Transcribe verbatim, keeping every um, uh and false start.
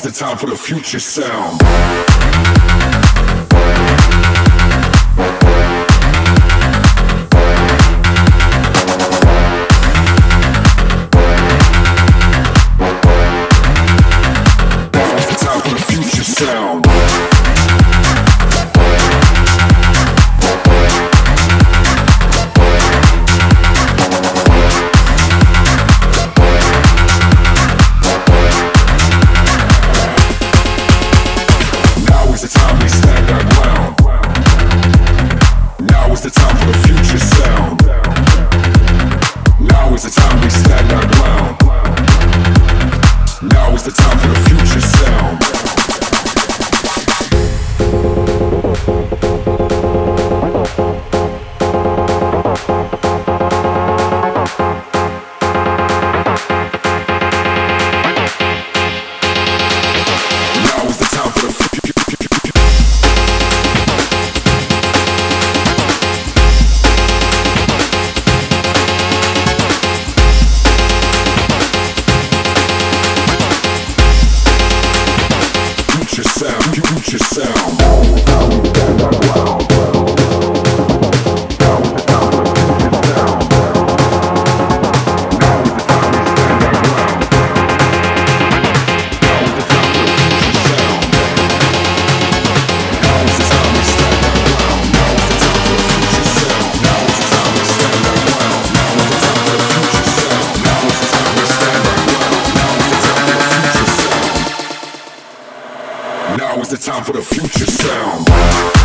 the time for the future sound. It's the time for the future sound. The time for the future sound. Now is the time we stand our ground. Now is the time for the future sound. Now is the time for the future. Sound, future sound. Now is the time for the future sound.